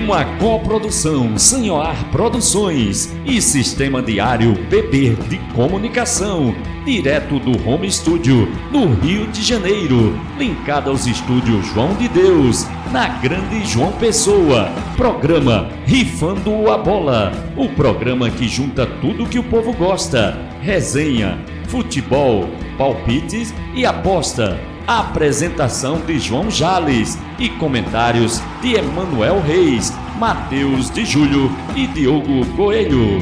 Uma coprodução Sanhoar Produções e Sistema Diário PB de Comunicação, direto do Home Studio, no Rio de Janeiro, linkado aos estúdios João de Deus, na Grande João Pessoa. Programa Rifando a Bola, o programa que junta tudo que o povo gosta: resenha, futebol, palpites e aposta. Apresentação de João Jales e comentários de Emanuel Reis, Matheus de Júlio e Diogo Coelho.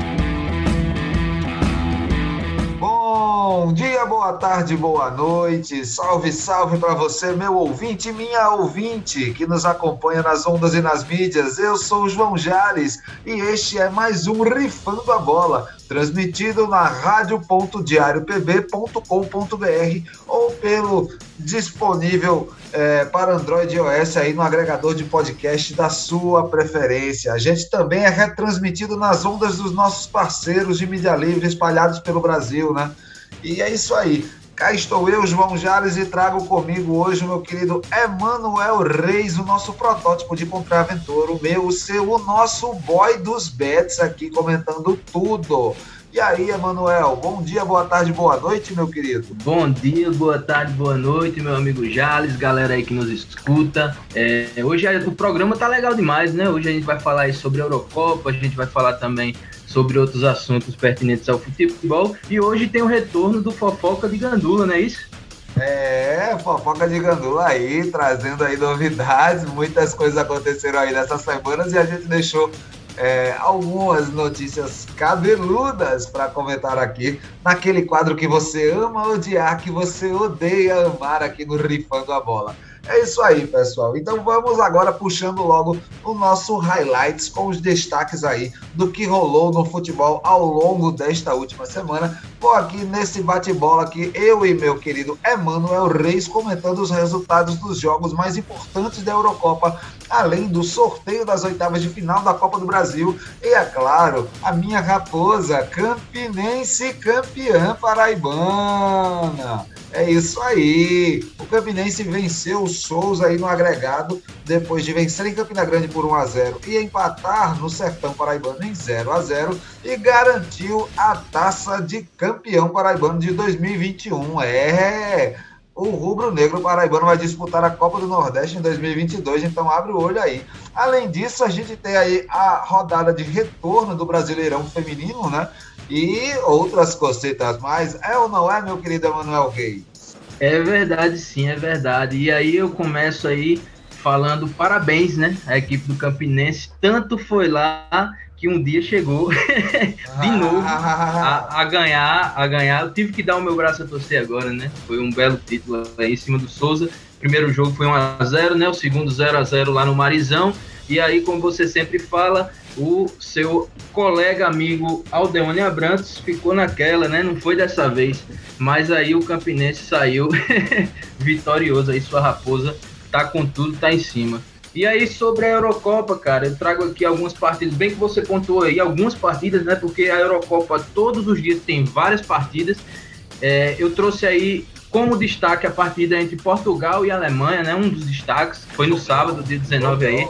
Bom dia, boa tarde, boa noite, salve, salve para você, meu ouvinte, minha ouvinte, que nos acompanha nas ondas e nas mídias. Eu sou o João Jales e este é mais um Rifando a Bola, transmitido na radio.diariopb.com.br ou pelo disponível para Android e iOS aí no agregador de podcast da sua preferência. A gente também é retransmitido nas ondas dos nossos parceiros de mídia livre espalhados pelo Brasil, né? E é isso aí. Cá estou eu, João Jales, e trago comigo hoje o meu querido Emanuel Reis, o nosso protótipo de contraventor, o meu, o seu, o nosso boy dos bets aqui comentando tudo. E aí, Emanuel, bom dia, boa tarde, boa noite, meu querido. Bom dia, boa tarde, boa noite, meu amigo Jales, galera aí que nos escuta. Hoje o programa tá legal demais, né? Hoje a gente vai falar aí sobre a Eurocopa, a gente vai falar também sobre outros assuntos pertinentes ao futebol. E hoje tem o retorno do Fofoca de Gandula, não é isso? Fofoca de Gandula aí, trazendo aí novidades. Muitas coisas aconteceram aí nessas semanas e a gente deixou algumas notícias cabeludas para comentar aqui, naquele quadro que você ama odiar, que você odeia amar aqui no Rifando a Bola. É isso aí, pessoal. Então vamos agora puxando logo o nosso highlights com os destaques aí do que rolou no futebol ao longo desta última semana. Vou aqui nesse bate-bola aqui, eu e meu querido Emanuel Reis, comentando os resultados dos jogos mais importantes da Eurocopa, além do sorteio das oitavas de final da Copa do Brasil e, é claro, a minha raposa campinense campeã paraibana. É isso aí, o Campinense venceu o Souza aí no agregado, depois de vencer em Campina Grande por 1-0 e empatar no Sertão Paraibano em 0-0 e garantiu a taça de campeão paraibano de 2021. O rubro-negro paraibano vai disputar a Copa do Nordeste em 2022, então abre o olho aí. Além disso, a gente tem aí a rodada de retorno do Brasileirão Feminino, né? E outras cocetas mais. É ou não é, meu querido Emanuel Reis? É verdade, sim, é verdade. E aí eu começo aí falando parabéns, né? A equipe do Campinense tanto foi lá que um dia chegou de novo a ganhar. Eu tive que dar o meu braço a torcer agora, né? Foi um belo título aí em cima do Souza. O primeiro jogo foi 1-0, né? O segundo 0-0 lá no Marizão. E aí, como você sempre fala, o seu colega amigo Aldeone Abrantes ficou naquela, né? Não foi dessa vez. Mas aí o Campinense saiu vitorioso aí, sua raposa tá com tudo, tá em cima. E aí, sobre a Eurocopa, cara, eu trago aqui algumas partidas, bem que você pontuou aí, algumas partidas, né? Porque a Eurocopa todos os dias tem várias partidas. Eu trouxe aí como destaque a partida entre Portugal e Alemanha, né? Um dos destaques foi no sábado, dia 19 aí.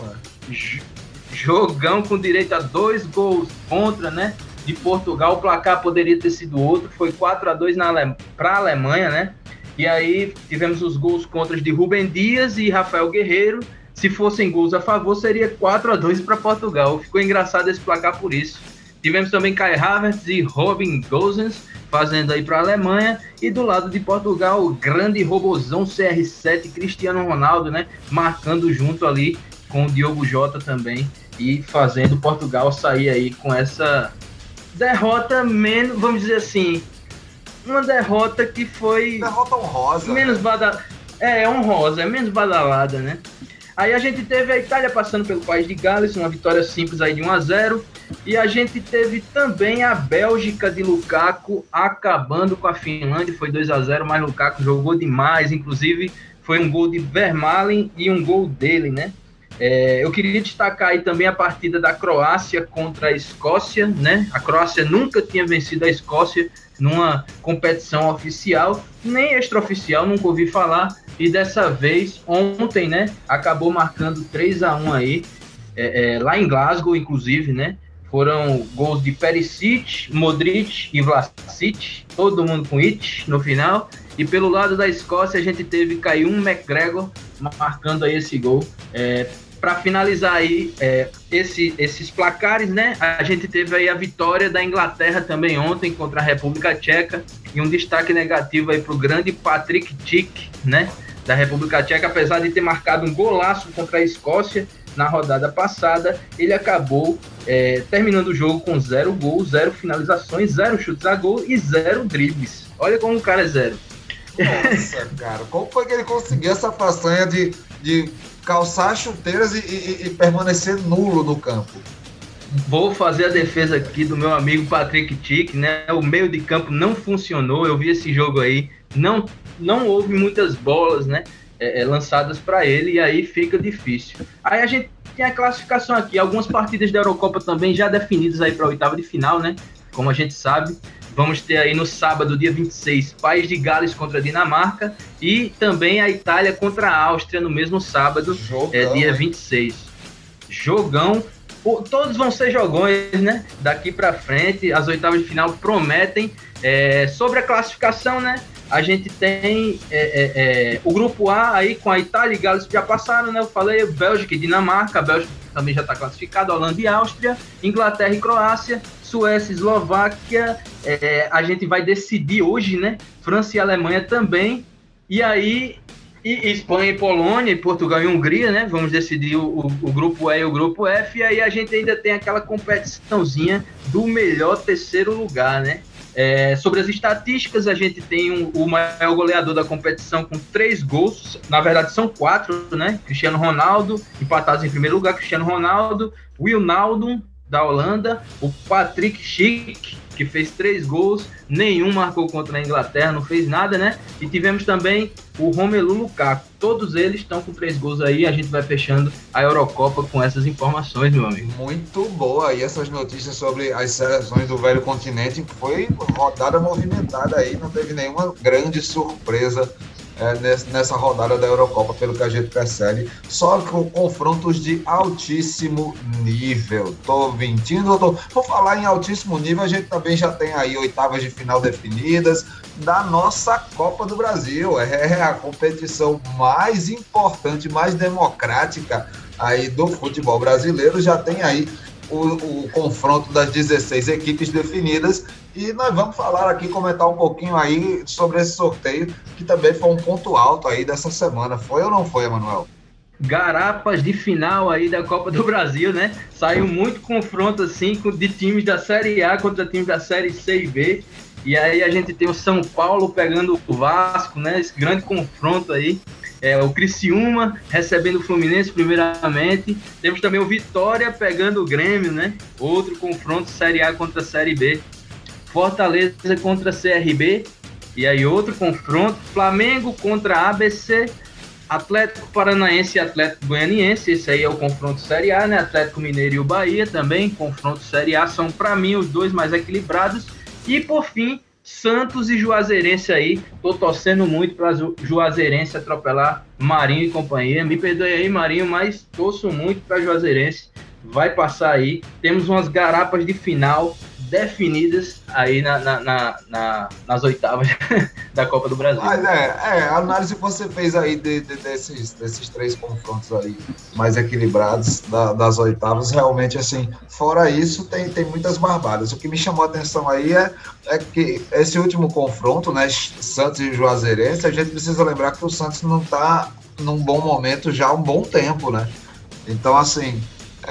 Jogão com direito a 2 gols contra, né? De Portugal, o placar poderia ter sido outro, foi 4-2 para a Alemanha, né? E aí tivemos os gols contras de Rubem Dias e Rafael Guerreiro. Se fossem gols a favor, seria 4-2 para Portugal. Ficou engraçado esse placar por isso. Tivemos também Kai Havertz e Robin Gosens fazendo aí para a Alemanha. E do lado de Portugal, o grande robozão CR7 Cristiano Ronaldo, né? Marcando junto ali com o Diogo Jota também e fazendo Portugal sair aí com essa derrota menos, vamos dizer assim, uma derrota que foi... Derrota honrosa. Menos badalada. Honrosa, é menos badalada, né? Aí a gente teve a Itália passando pelo país de Gales, uma vitória simples aí de 1-0. E a gente teve também a Bélgica de Lukaku acabando com a Finlândia, foi 2-0, mas Lukaku jogou demais, inclusive foi um gol de Vermaelen e um gol dele, né? Eu queria destacar aí também a partida da Croácia contra a Escócia, né? A Croácia nunca tinha vencido a Escócia numa competição oficial, nem extraoficial, nunca ouvi falar. E dessa vez, ontem, né, acabou marcando 3-1 aí. lá em Glasgow, inclusive, né? Foram gols de Perisic, Modric e Vlasic, todo mundo com it no final. E pelo lado da Escócia, a gente teve Kieran McGregor marcando aí esse gol. Para finalizar aí esses placares, né? A gente teve aí a vitória da Inglaterra também ontem contra a República Tcheca. E um destaque negativo aí para o grande Patrick Schick, né? Da República Tcheca, apesar de ter marcado um golaço contra a Escócia na rodada passada, ele acabou terminando o jogo com 0 gols, 0 finalizações, 0 chutes a gol e 0 dribles. Olha como o cara é 0. Nossa, cara, como foi que ele conseguiu essa façanha de calçar chuteiras e permanecer nulo no campo? Vou fazer a defesa aqui do meu amigo Patrick Schick, né? O meio de campo não funcionou, eu vi esse jogo aí, não houve muitas bolas, né? Lançadas para ele, e aí fica difícil. Aí a gente tem a classificação aqui, algumas partidas da Eurocopa também já definidas aí para a oitava de final, né? Como a gente sabe, vamos ter aí no sábado, dia 26, País de Gales contra a Dinamarca e também a Itália contra a Áustria no mesmo sábado, dia 26. Jogão, todos vão ser jogões, né? Daqui para frente, as oitavas de final prometem. Sobre a classificação, né? A gente tem o grupo A aí com a Itália e Gales já passaram, né? Eu falei Bélgica e Dinamarca, a Bélgica também já está classificada, Holanda e Áustria, Inglaterra e Croácia, Suécia e Eslováquia, a gente vai decidir hoje, né? França e Alemanha também, e aí Espanha e Polônia, e Portugal e Hungria, né? Vamos decidir o grupo E e o grupo F, e aí a gente ainda tem aquela competiçãozinha do melhor terceiro lugar, né? Sobre as estatísticas, a gente tem o maior goleador da competição com 3 gols, na verdade são 4, né? Cristiano Ronaldo, empatados em primeiro lugar, Cristiano Ronaldo, Wijnaldum, da Holanda, o Patrick Schick, que fez 3 gols, nenhum marcou contra a Inglaterra, não fez nada, né? E tivemos também o Romelu Lukaku, todos eles estão com 3 gols aí, a gente vai fechando a Eurocopa com essas informações, meu amigo. Muito boa, e essas notícias sobre as seleções do velho continente, foi rodada movimentada aí, não teve nenhuma grande surpresa nessa rodada da Eurocopa, pelo que a gente percebe, só com confrontos de altíssimo nível. Tô mentindo? Vou falar em altíssimo nível, a gente também já tem aí oitavas de final definidas da nossa Copa do Brasil. É a competição mais importante, mais democrática aí do futebol brasileiro, já tem aí o confronto das 16 equipes definidas, e nós vamos falar aqui, comentar um pouquinho aí sobre esse sorteio, que também foi um ponto alto aí dessa semana. Foi ou não foi, Emanuel? Garapas de final aí da Copa do Brasil, né? Saiu muito confronto assim de times da Série A contra times da Série C e B, e aí a gente tem o São Paulo pegando o Vasco, né? Esse grande confronto aí. O Criciúma recebendo o Fluminense primeiramente. Temos também o Vitória pegando o Grêmio, né? Outro confronto, Série A contra Série B. Fortaleza contra CRB. E aí outro confronto, Flamengo contra ABC. Atlético Paranaense e Atlético Goianiense. Esse aí é o confronto Série A, né? Atlético Mineiro e o Bahia também. Confronto Série A são, para mim, os dois mais equilibrados. E, por fim, Santos e Juazeirense aí, tô torcendo muito para Juazeirense atropelar Marinho e companhia. Me perdoe aí, Marinho, mas torço muito para Juazeirense. Vai passar aí. Temos umas garapas de final definidas aí nas oitavas da Copa do Brasil. Mas a análise que você fez aí desses 3 confrontos aí mais equilibrados das oitavas, realmente, assim, fora isso, tem muitas barbadas. O que me chamou a atenção aí é que esse último confronto, né, Santos e Juazeirense, a gente precisa lembrar que o Santos não está num bom momento já há um bom tempo, né? Então, assim,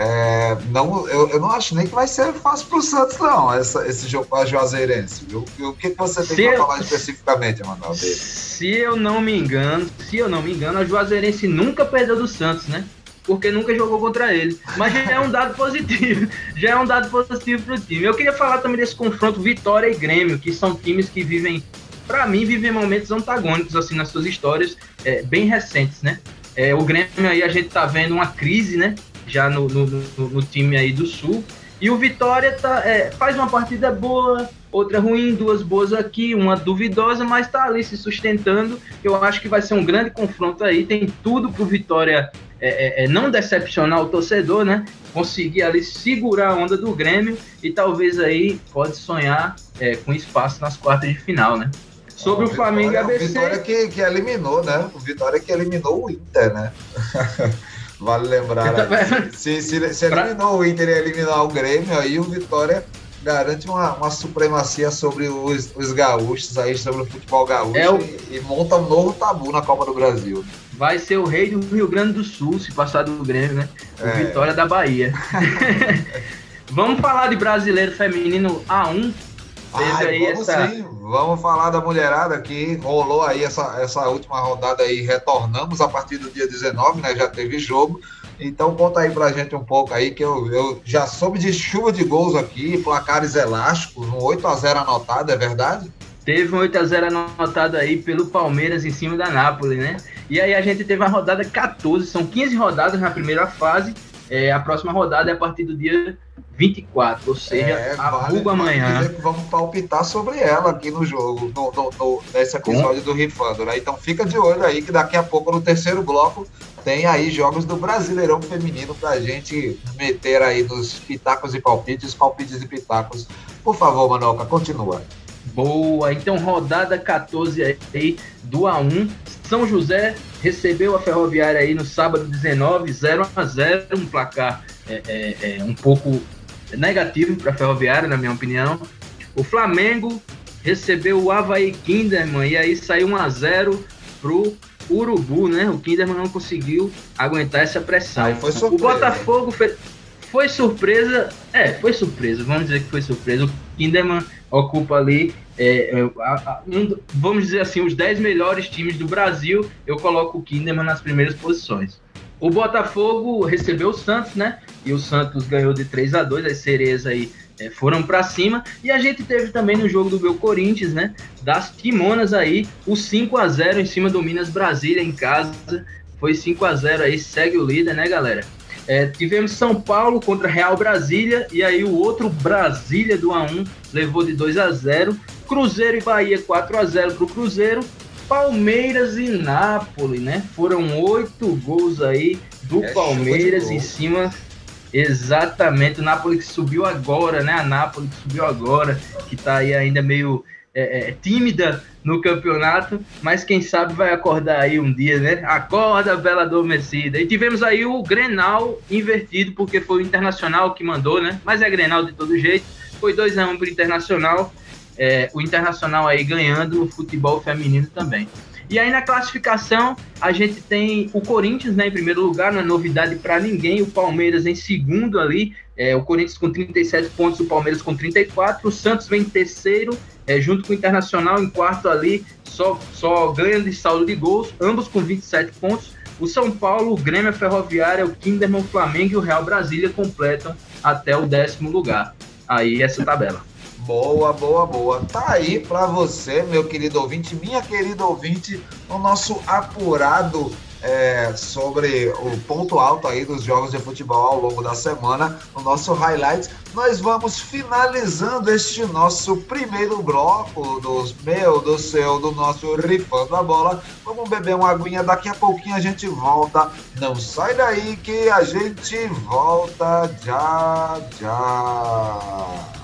eu não acho nem que vai ser fácil para o Santos, não, esse jogo com a Juazeirense, viu? E o que você tem para falar especificamente, Emanuel, dele? Se eu não me engano, a Juazeirense nunca perdeu do Santos, né? Porque nunca jogou contra ele. Mas já é um dado positivo. Para o time. Eu queria falar também desse confronto Vitória e Grêmio, que são times que vivem momentos antagônicos assim nas suas histórias, bem recentes, né? O Grêmio aí a gente tá vendo uma crise, né? Já no time aí do Sul, e o Vitória faz uma partida boa, outra ruim, 2 boas aqui, uma duvidosa, mas tá ali se sustentando. Eu acho que vai ser um grande confronto aí, tem tudo pro Vitória não decepcionar o torcedor, né? Conseguir ali segurar a onda do Grêmio e talvez aí pode sonhar com espaço nas quartas de final, né? Sobre o Flamengo e ABC... O Vitória que eliminou, né? O Vitória que eliminou o Inter, né? Vale lembrar. Se eliminou o Inter e eliminar o Grêmio, aí o Vitória garante uma supremacia sobre os gaúchos, aí sobre o futebol gaúcho e monta um novo tabu na Copa do Brasil. Vai ser o rei do Rio Grande do Sul, se passar do Grêmio, né? O Vitória da Bahia. Vamos falar de brasileiro feminino A1. Vamos falar da mulherada que rolou aí essa última rodada aí, retornamos a partir do dia 19, né? Já teve jogo. Então conta aí pra gente um pouco aí, que eu já soube de chuva de gols aqui, placares elásticos, um 8-0 anotado, é verdade? Teve um 8-0 anotado aí pelo Palmeiras em cima da Nápoles, né? E aí a gente teve a rodada 14, são 15 rodadas na primeira fase, a próxima rodada é a partir do dia 24, ou seja, amanhã. Vamos palpitar sobre ela aqui no jogo, nesse episódio do Rifando, né? Então fica de olho aí que daqui a pouco no terceiro bloco tem aí jogos do Brasileirão Feminino pra gente meter aí nos pitacos e palpites e pitacos. Por favor, Manoca, continua. Boa, então rodada 14 aí do A1, São José recebeu a Ferroviária aí no sábado 19, 0-0, um placar um pouco negativo para a Ferroviária, na minha opinião. O Flamengo recebeu o Avaí Kinderman e aí saiu 1-0 pro Urubu, né? O Kinderman não conseguiu aguentar essa pressão. Foi surpresa, o Botafogo foi surpresa, foi surpresa, vamos dizer que foi surpresa. O Kinderman ocupa ali, vamos dizer assim, os 10 melhores times do Brasil, eu coloco o Kinderman nas primeiras posições. O Botafogo recebeu o Santos, né? E o Santos ganhou de 3-2, as sereias aí foram para cima. E a gente teve também no jogo do meu Corinthians, né? Das Kimonas aí, o 5-0 em cima do Minas Brasília em casa. Foi 5-0 aí, segue o líder, né, galera? Tivemos São Paulo contra Real Brasília, e aí o outro Brasília do A1 levou de 2-0. Cruzeiro e Bahia 4-0 para o Cruzeiro. Palmeiras e Nápoles, né? Foram 8 gols aí do Palmeiras em cima. Exatamente, o Nápoles que subiu agora, né? A Nápoles que subiu agora, que tá aí ainda meio tímida no campeonato, mas quem sabe vai acordar aí um dia, né? Acorda, bela adormecida. E tivemos aí o Grenal invertido, porque foi o Internacional que mandou, né? Mas é Grenal de todo jeito. Foi 2-1 pro Internacional. O Internacional aí ganhando no futebol feminino também. E aí na classificação a gente tem o Corinthians, né, em primeiro lugar, não é novidade para ninguém, o Palmeiras em segundo ali, o Corinthians com 37 pontos, o Palmeiras com 34, o Santos vem em terceiro, junto com o Internacional em quarto ali, só ganha de saldo de gols, ambos com 27 pontos. O São Paulo, o Grêmio, a Ferroviária, o Kinderman, o Flamengo e o Real Brasília completam até o 10º lugar. Aí essa tabela. Boa. Tá aí para você, meu querido ouvinte, minha querida ouvinte, o nosso apurado sobre o ponto alto aí dos jogos de futebol ao longo da semana, o nosso highlight. Nós vamos finalizando este nosso primeiro bloco do nosso Rifando a Bola. Vamos beber uma aguinha, daqui a pouquinho a gente volta. Não sai daí que a gente volta já.